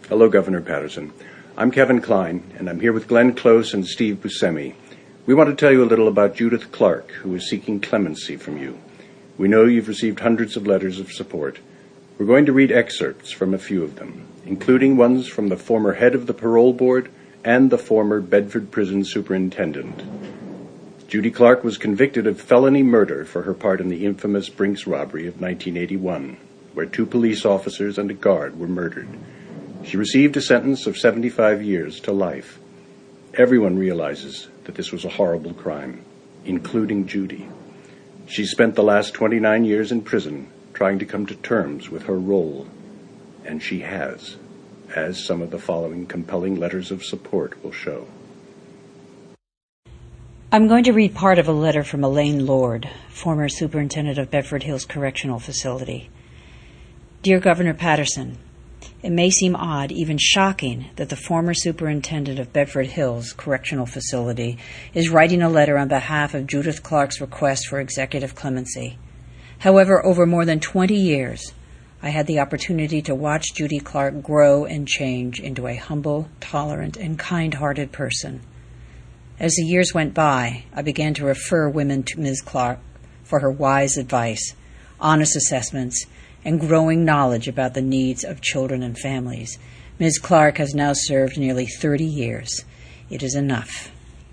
Hello, Governor Patterson. I'm Kevin Klein, and I'm here with Glenn Close and Steve Buscemi. We want to tell you a little about Judith Clark, who is seeking clemency from you. We know you've received hundreds of letters of support. We're going to read excerpts from a few of them, including ones from the former head of the parole board and the former Bedford Prison superintendent. Judy Clark was convicted of felony murder for her part in the infamous Brinks robbery of 1981, where 2 police officers and a guard were murdered. She received a sentence of 75 years to life. Everyone realizes that this was a horrible crime, including Judy. She spent the last 29 years in prison trying to come to terms with her role, and she has, as some of the following compelling letters of support will show. I'm going to read part of a letter from Elaine Lord, former superintendent of Bedford Hills Correctional Facility. Dear Governor Patterson, it may seem odd, even shocking, that the former superintendent of Bedford Hills Correctional Facility is writing a letter on behalf of Judith Clark's request for executive clemency. However, over more than 20 years, I had the opportunity to watch Judy Clark grow and change into a humble, tolerant, and kind-hearted person. As the years went by, I began to refer women to Ms. Clark for her wise advice, honest assessments, and growing knowledge about the needs of children and families. Ms. Clark has now served nearly 30 years. It is enough.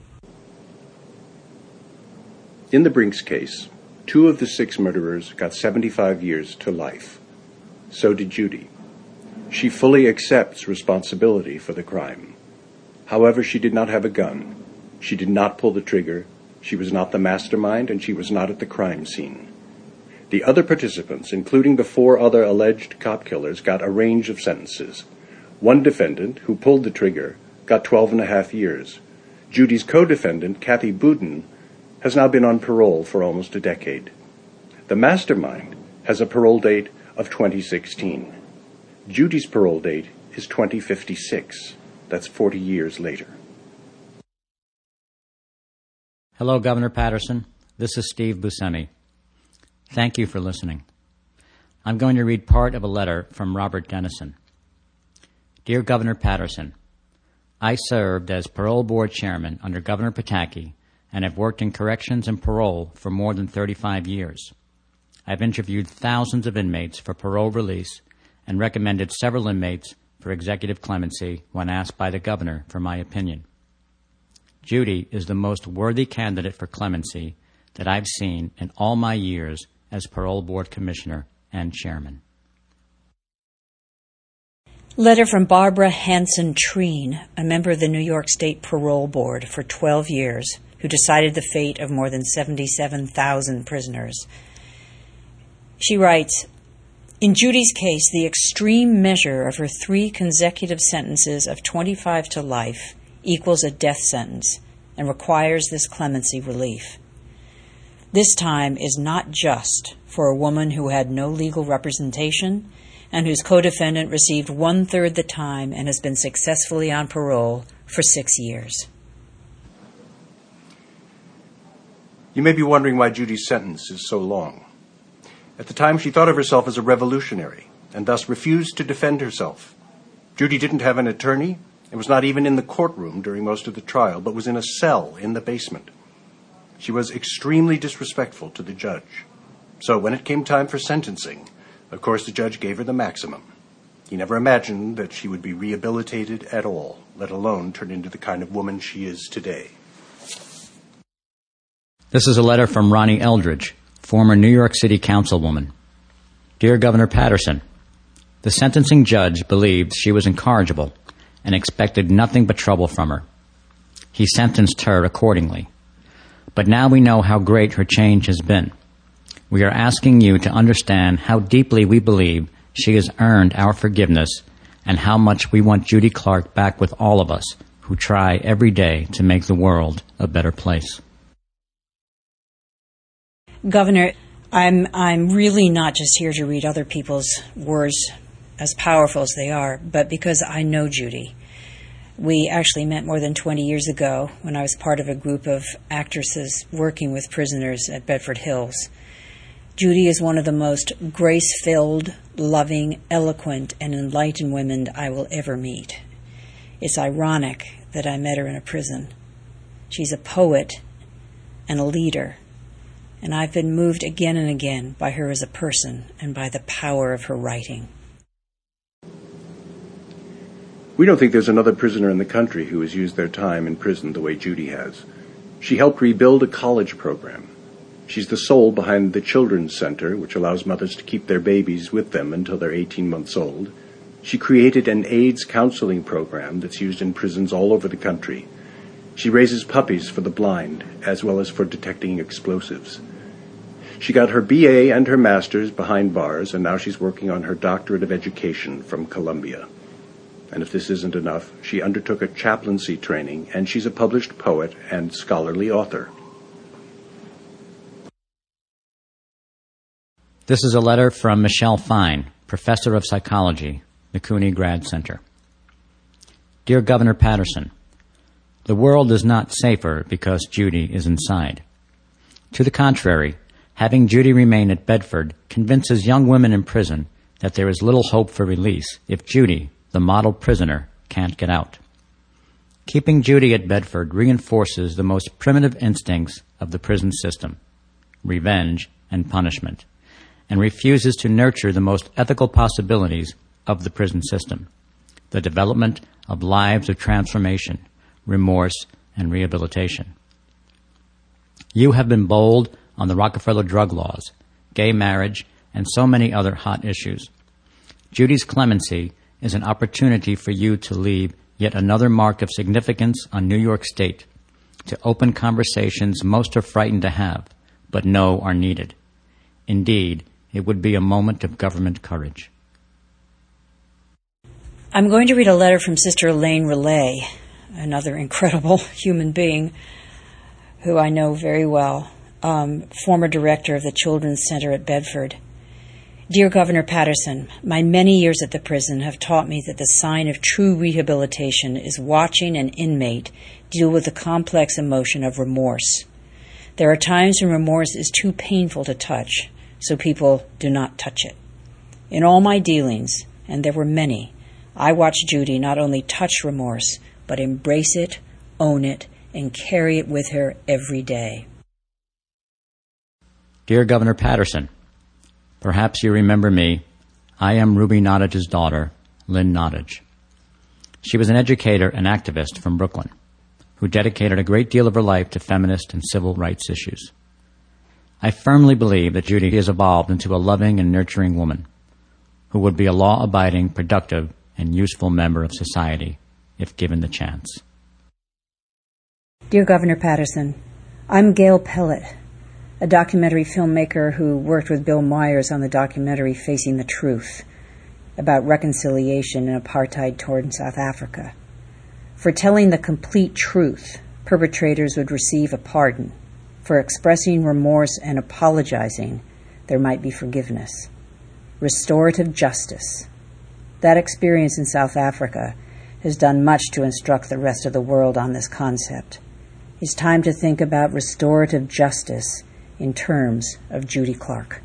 In the Brinks case, 2 of the 6 murderers got 75 years to life. So did Judy. She fully accepts responsibility for the crime. However, she did not have a gun. She did not pull the trigger. She was not the mastermind, and she was not at the crime scene. The other participants, including the 4 other alleged cop killers, got a range of sentences. One defendant, who pulled the trigger, got 12.5 years. Judy's co-defendant, Kathy Boudin, has now been on parole for almost a decade. The mastermind has a parole date of 2016. Judy's parole date is 2056. That's 40 years later. Hello, Governor Patterson. This is Steve Buscemi. Thank you for listening. I'm going to read part of a letter from Robert Dennison. Dear Governor Patterson, I served as parole board chairman under Governor Pataki and have worked in corrections and parole for more than 35 years. I've interviewed thousands of inmates for parole release and recommended several inmates for executive clemency when asked by the governor for my opinion. Judy is the most worthy candidate for clemency that I've seen in all my years as parole board commissioner and chairman. Letter from Barbara Hanson-Treen, a member of the New York State Parole Board for 12 years, who decided the fate of more than 77,000 prisoners. She writes, in Judy's case, the extreme measure of her 3 consecutive sentences of 25 to life equals a death sentence and requires this clemency relief. This time is not just for a woman who had no legal representation and whose co-defendant received 1/3 the time and has been successfully on parole for 6 years. You may be wondering why Judy's sentence is so long. At the time, she thought of herself as a revolutionary and thus refused to defend herself. Judy didn't have an attorney and was not even in the courtroom during most of the trial, but was in a cell in the basement. She was extremely disrespectful to the judge. So when it came time for sentencing, of course the judge gave her the maximum. He never imagined that she would be rehabilitated at all, let alone turn into the kind of woman she is today. This is a letter from Ronnie Eldridge, former New York City councilwoman. Dear Governor Patterson, the sentencing judge believed she was incorrigible and expected nothing but trouble from her. He sentenced her accordingly. But now we know how great her change has been. We are asking you to understand how deeply we believe she has earned our forgiveness and how much we want Judy Clark back with all of us who try every day to make the world a better place. Governor, I'm really not just here to read other people's words, as powerful as they are, but because I know Judy. We actually met more than 20 years ago when I was part of a group of actresses working with prisoners at Bedford Hills. Judy is one of the most grace-filled, loving, eloquent, and enlightened women I will ever meet. It's ironic that I met her in a prison. She's a poet and a leader, and I've been moved again and again by her as a person and by the power of her writing. We don't think there's another prisoner in the country who has used their time in prison the way Judy has. She helped rebuild a college program. She's the soul behind the Children's Center, which allows mothers to keep their babies with them until they're 18 months old. She created an AIDS counseling program that's used in prisons all over the country. She raises puppies for the blind, as well as for detecting explosives. She got her BA and her master's behind bars, and now she's working on her doctorate of education from Columbia. And if this isn't enough, she undertook a chaplaincy training, and she's a published poet and scholarly author. This is a letter from Michelle Fine, Professor of Psychology, the CUNY Grad Center. Dear Governor Patterson, the world is not safer because Judy is inside. To the contrary, having Judy remain at Bedford convinces young women in prison that there is little hope for release if Judy, the model prisoner, can't get out. Keeping Judy at Bedford reinforces the most primitive instincts of the prison system, revenge and punishment, and refuses to nurture the most ethical possibilities of the prison system, the development of lives of transformation, remorse, and rehabilitation. You have been bold on the Rockefeller drug laws, gay marriage, and so many other hot issues. Judy's clemency is an opportunity for you to leave yet another mark of significance on New York State, to open conversations most are frightened to have, but know are needed. Indeed, it would be a moment of government courage. I'm going to read a letter from Sister Elaine Relay, another incredible human being who I know very well, former director of the Children's Center at Bedford. Dear Governor Patterson, my many years at the prison have taught me that the sign of true rehabilitation is watching an inmate deal with the complex emotion of remorse. There are times when remorse is too painful to touch, so people do not touch it. In all my dealings, and there were many, I watched Judy not only touch remorse, but embrace it, own it, and carry it with her every day. Dear Governor Patterson, perhaps you remember me. I am Ruby Nottage's daughter, Lynn Nottage. She was an educator and activist from Brooklyn who dedicated a great deal of her life to feminist and civil rights issues. I firmly believe that Judy has evolved into a loving and nurturing woman who would be a law-abiding, productive, and useful member of society if given the chance. Dear Governor Patterson, I'm Gail Pellet, a documentary filmmaker who worked with Bill Myers on the documentary Facing the Truth about reconciliation and apartheid toward South Africa. For telling the complete truth, perpetrators would receive a pardon. For expressing remorse and apologizing, there might be forgiveness. Restorative justice. That experience in South Africa has done much to instruct the rest of the world on this concept. It's time to think about restorative justice in terms of Judy Clark.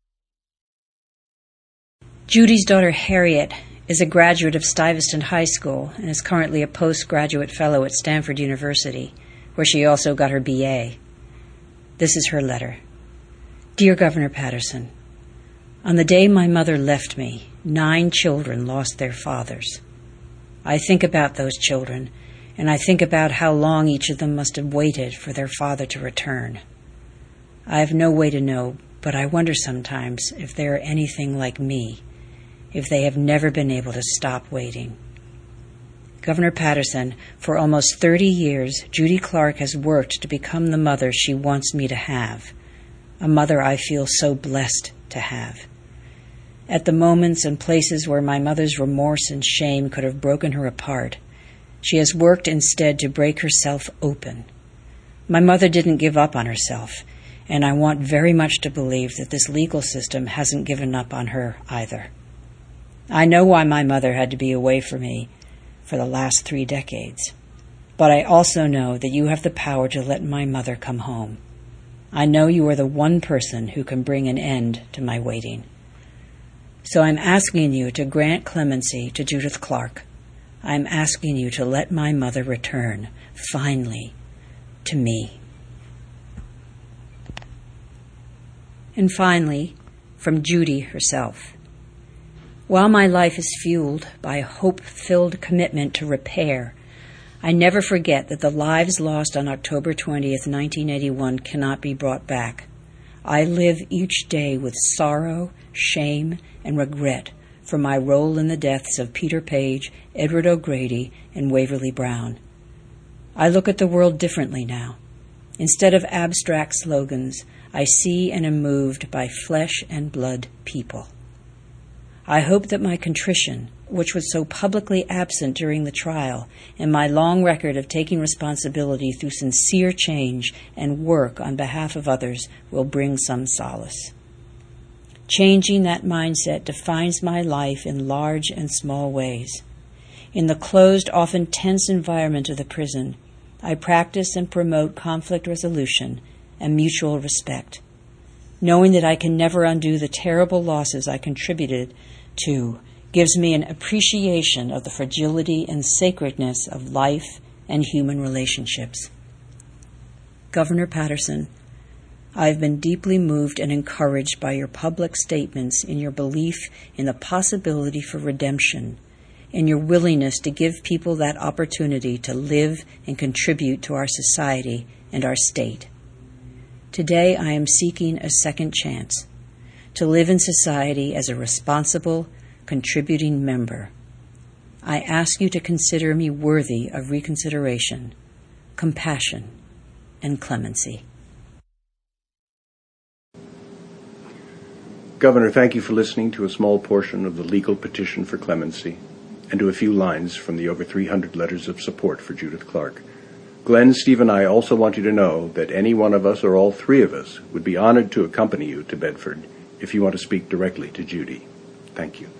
Judy's daughter Harriet is a graduate of Stuyvesant High School and is currently a postgraduate fellow at Stanford University, where she also got her BA. This is her letter. Dear Governor Patterson, on the day my mother left me, 9 children lost their fathers. I think about those children, and I think about how long each of them must have waited for their father to return. I have no way to know, but I wonder sometimes if they are anything like me, if they have never been able to stop waiting. Governor Patterson, for almost 30 years, Judy Clark has worked to become the mother she wants me to have, a mother I feel so blessed to have. At the moments and places where my mother's remorse and shame could have broken her apart, she has worked instead to break herself open. My mother didn't give up on herself, and I want very much to believe that this legal system hasn't given up on her either. I know why my mother had to be away from me for the last 3 decades, but I also know that you have the power to let my mother come home. I know you are the one person who can bring an end to my waiting. So I'm asking you to grant clemency to Judith Clark. I'm asking you to let my mother return, finally, to me. And finally, from Judy herself. While my life is fueled by a hope-filled commitment to repair, I never forget that the lives lost on October 20th, 1981 cannot be brought back. I live each day with sorrow, shame, and regret for my role in the deaths of Peter Page, Edward O'Grady, and Waverly Brown. I look at the world differently now. Instead of abstract slogans, I see and am moved by flesh and blood people. I hope that my contrition, which was so publicly absent during the trial, and my long record of taking responsibility through sincere change and work on behalf of others will bring some solace. Changing that mindset defines my life in large and small ways. In the closed, often tense environment of the prison, I practice and promote conflict resolution and mutual respect, knowing that I can never undo the terrible losses I contributed to gives me an appreciation of the fragility and sacredness of life and human relationships. Governor Paterson, I have been deeply moved and encouraged by your public statements in your belief in the possibility for redemption, in your willingness to give people that opportunity to live and contribute to our society and our state. Today I am seeking a second chance to live in society as a responsible, contributing member. I ask you to consider me worthy of reconsideration, compassion, and clemency. Governor, thank you for listening to a small portion of the legal petition for clemency and to a few lines from the over 300 letters of support for Judith Clark. Glenn, Steve, and I also want you to know that any one of us or all three of us would be honored to accompany you to Bedford if you want to speak directly to Judy. Thank you.